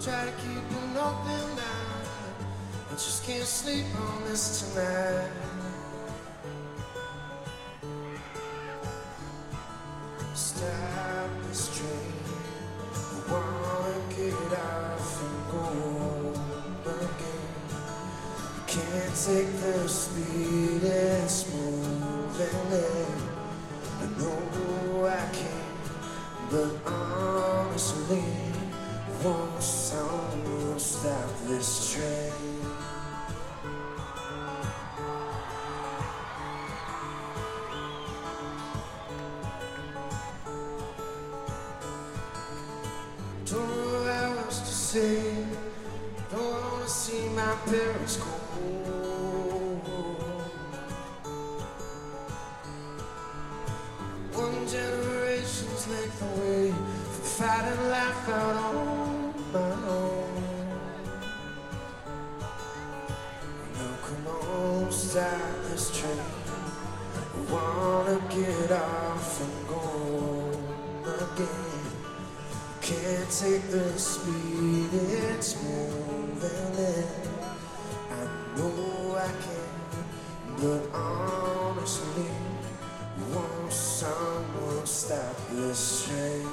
Try to keep an open mind. I just can't sleep on this tonight. Stop this train. I wanna get off and go home again. I can't take the speed it's moving in. I know I can, but honestly, won't someone stop this train? Don't know what else to say. Don't wanna see my parents go home. One generation's length away from fighting life out on my own. Now come on, stop this train. I wanna get off and go home again. Can't take the speed it's moving in. I know I can, but honestly, won't someone stop this train?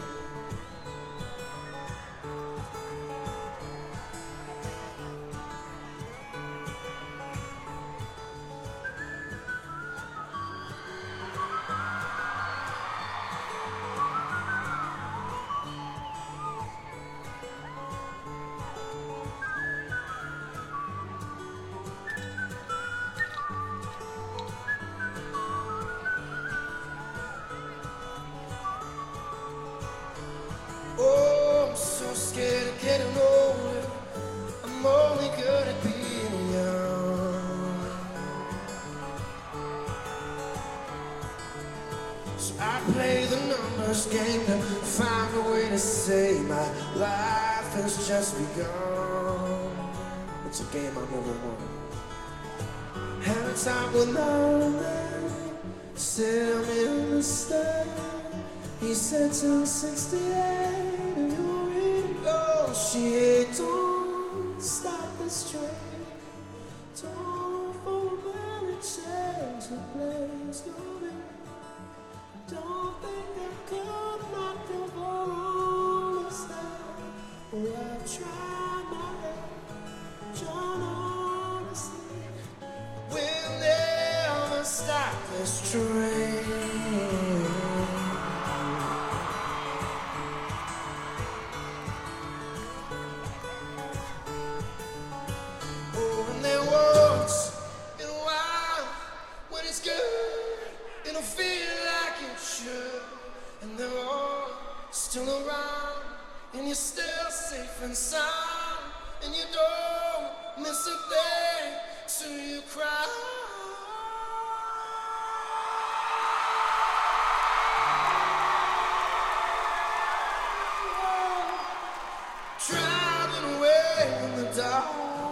Oh, I'm so scared of getting older. I'm only good at being young. So I play the numbers game to find a way to say my life has just begun. It's a game I never won. Had a time with no man, said I'm in the state. He said till 68, and you're ready to go. She don't stop this train. Don't for a minute change the place you're in. Don't think I could knock the ball on the side. Oh, I've tried my best, John, honestly. We'll never stop this train. It'll feel like it should, and they're all still around, and you're still safe and sound, and you don't miss a thing, so you cry. Driving away in the dark.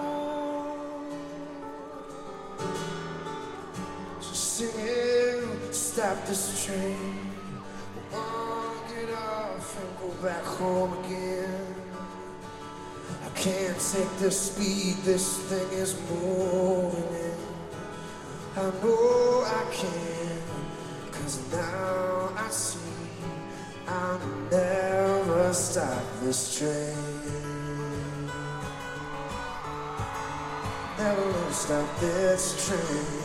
Singing, stop this train. I wanna get off and go back home again. I can't take the speed this thing is moving in. I know I can, 'cause now I see I'll never stop this train. Never stop this train.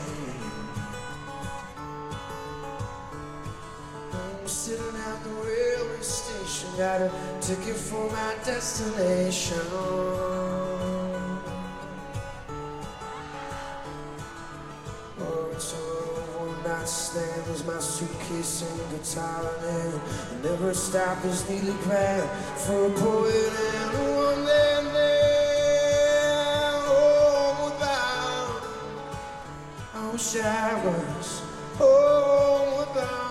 Sitting at the railway station, got a ticket for my destination. Oh, it's a one-night stand, there's my suitcase and guitar in it. And every stop is neatly planned for a poet and a one-man band. Homeward bound, I wish I was homeward bound.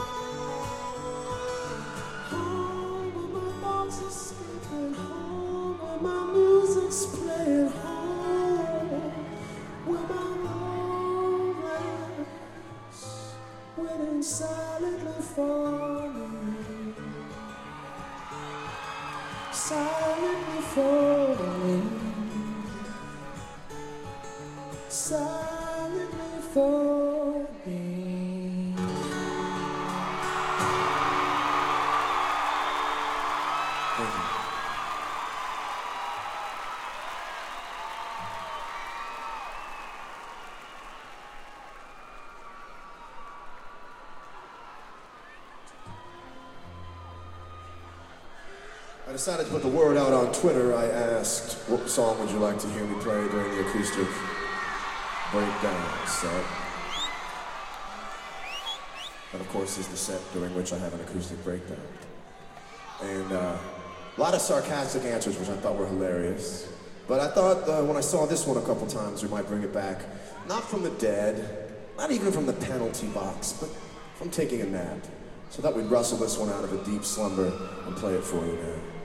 Escaping home, where my music's playing home, where my romance waiting silently for me, silently for me, silently for me. Thank you. I decided to put the word out on Twitter. I asked, what song would you like to hear me play during the acoustic breakdown set? That, of course, is the set during which I have an acoustic breakdown. And a lot of sarcastic answers, which I thought were hilarious. But I thought when I saw this one a couple times, we might bring it back. Not from the dead, not even from the penalty box, but from taking a nap. So I thought we'd rustle this one out of a deep slumber and play it for you now.